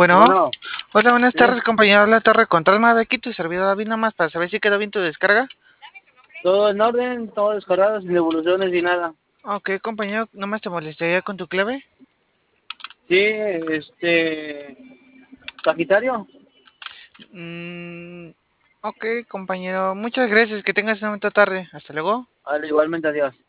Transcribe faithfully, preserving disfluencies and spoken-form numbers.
Bueno, Bueno, hola, buenas sí, tardes, compañero. Habla Torre Control. Me aquí tu servidor David, nomás para saber si quedó bien tu descarga. todo en orden, todo descargado, sin devoluciones ni nada. Ok, compañero, nomás te molestaría con tu clave. Sí, este, Sagitario, Mm, ok, compañero, muchas gracias. Que tengas una bonita tarde. Hasta luego. vale, igualmente adiós.